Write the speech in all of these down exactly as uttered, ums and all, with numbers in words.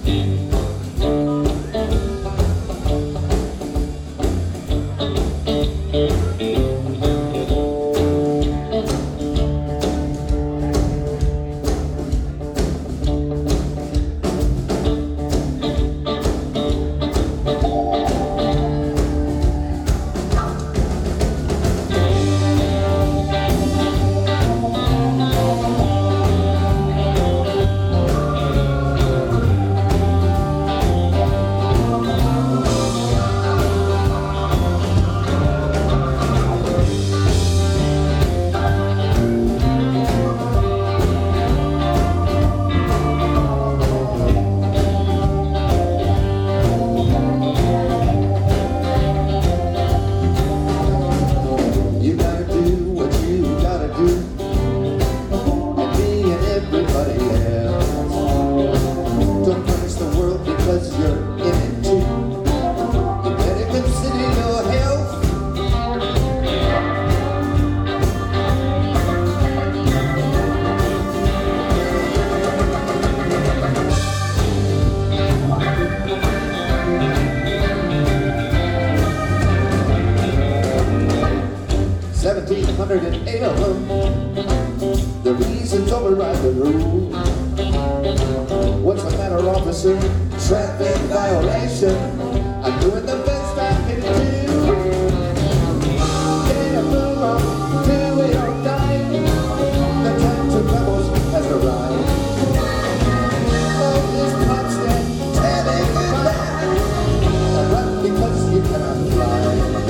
seventeen hundred eight of them. The reasons override the rule. What's the matter, officer? Traffic violation. I'm doing the best I can do. Get a move on, do it or die. The time to rebels has arrived. Oh, this constant telling you that. Run because you cannot fly.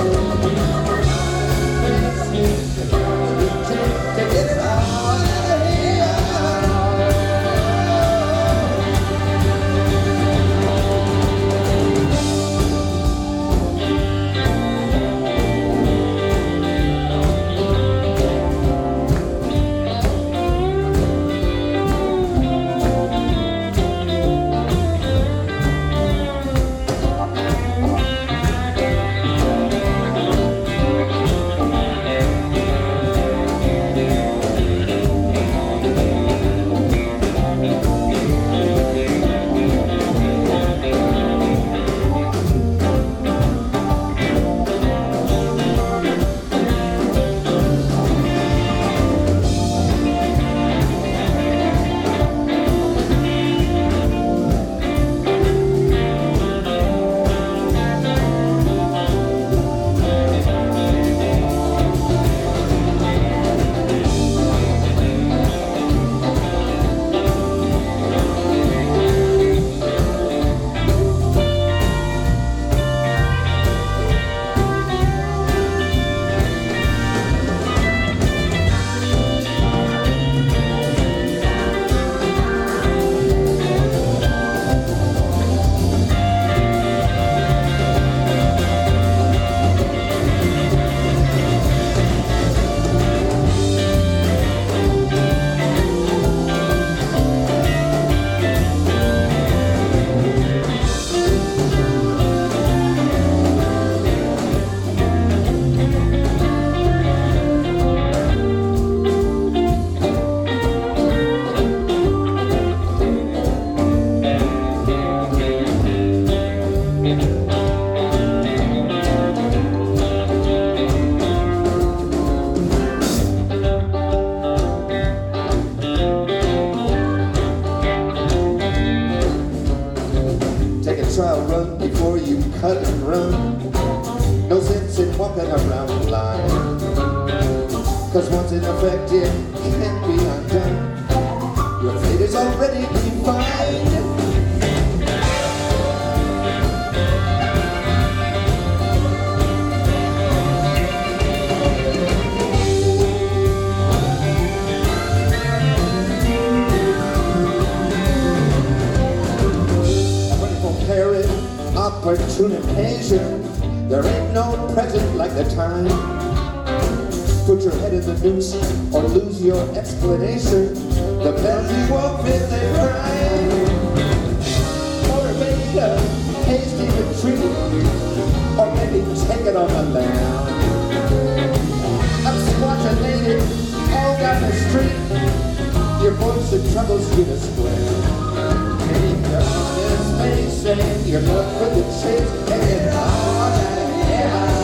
To get it out of here. Trial run before you cut and run. No sense in walking around the line, cause once in effect it can't be undone. Your fate is already defined. Opportune occasion, there ain't no present like the time. Put your head in the noose or lose your explanation. The bells you won't fit their prime. Or maybe a hasty retreat, or maybe take it on the lam. I'm squatching lady all down the street. Your voice that troubles you to square. Maybe you're honest. your love for the chase, and it's all that, yeah.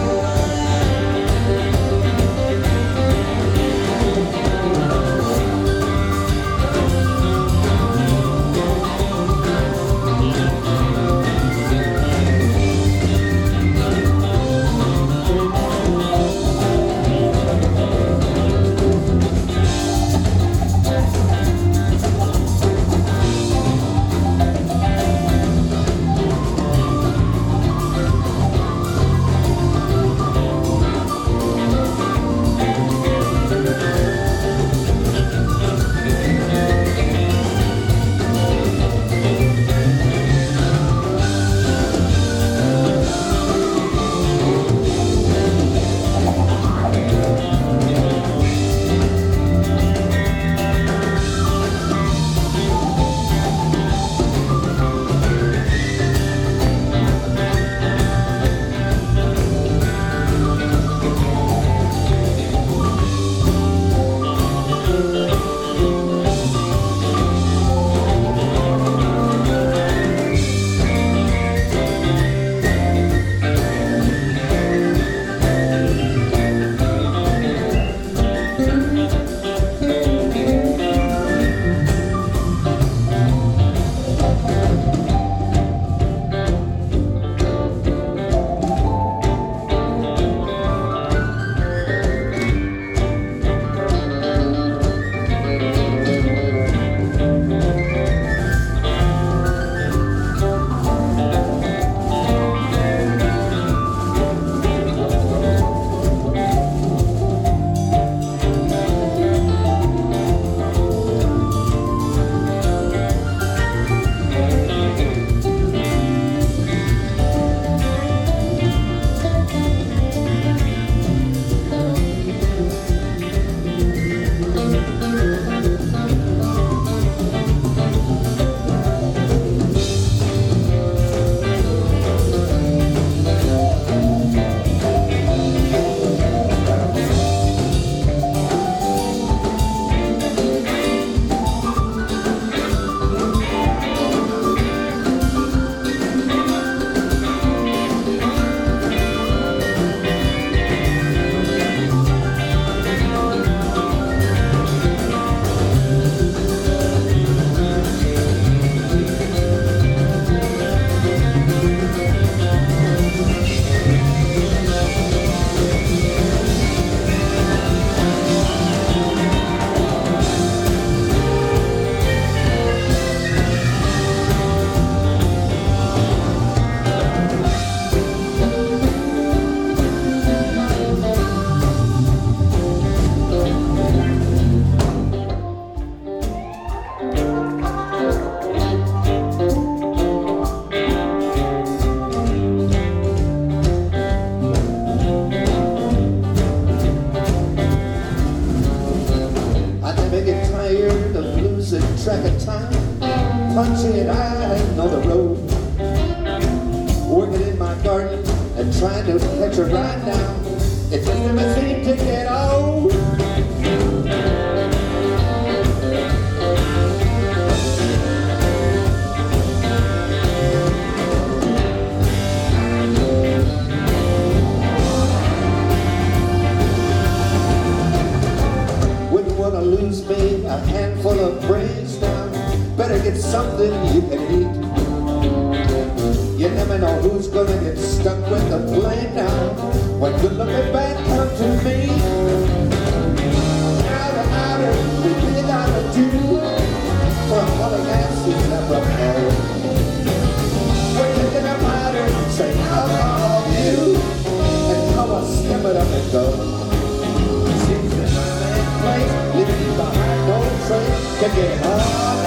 track of time, punching I know the road, working in my garden and trying to catch a ride now. It just never seemed to get old. Wouldn't want to lose me a handful of brains now. Better get something you can eat. You never know who's gonna get stuck with the blame now when good looking bad come to me. Outer, outer, we did outer do for a calling asses never held. We're taking a powder, say how are you, and how I step it up and go. Seems that my man place, leaving behind no trace to get hard.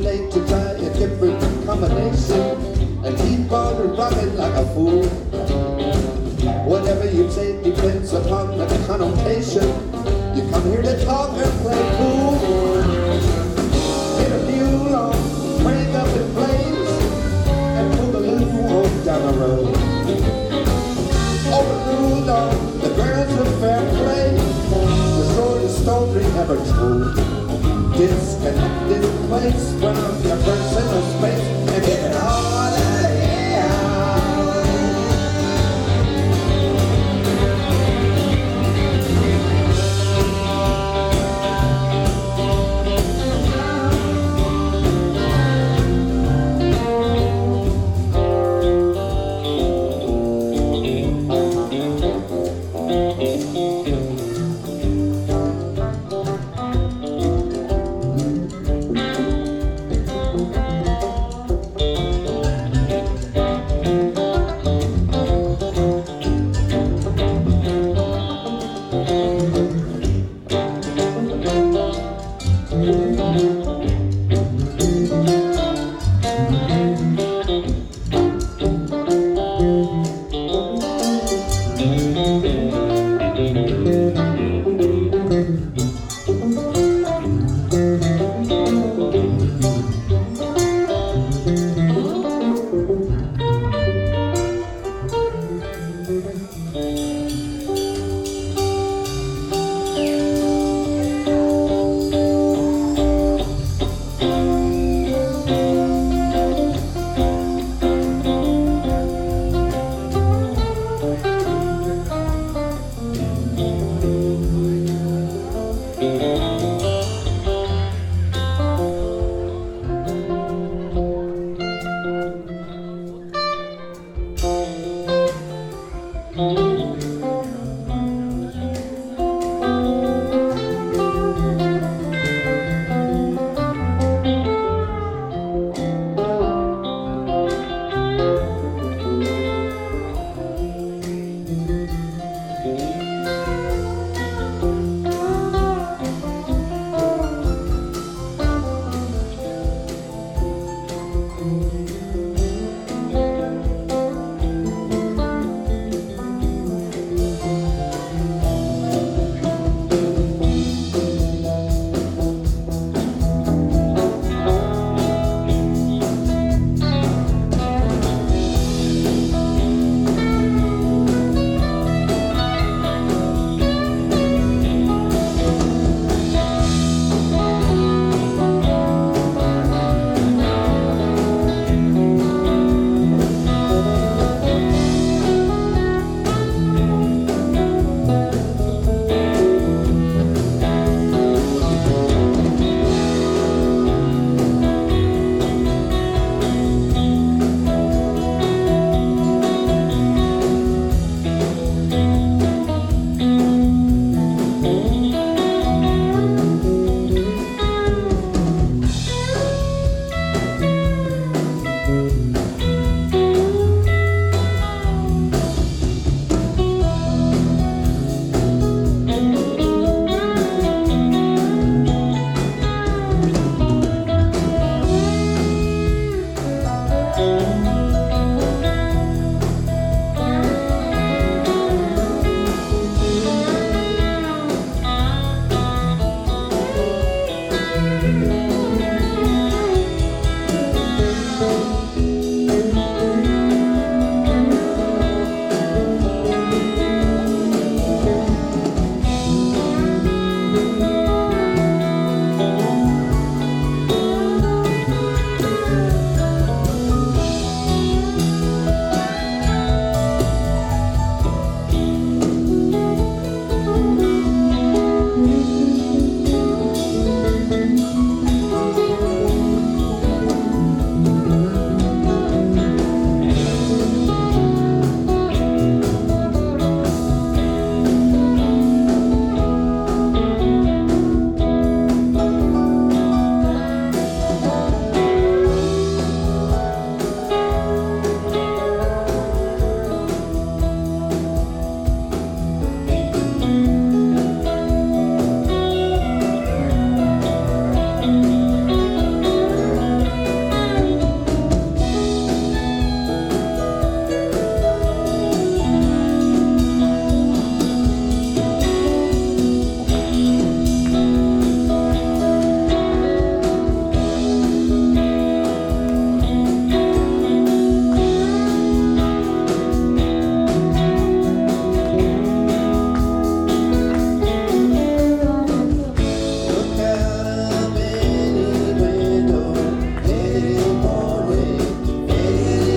late to try a different combination and keep on rocking like a fool. Whatever you say depends upon the connotation. You come here to talk and play cool. Get a mule on, break up in flames, and pull the loo on down the road. Overruled on the grounds of fair play. The sword is stone never told.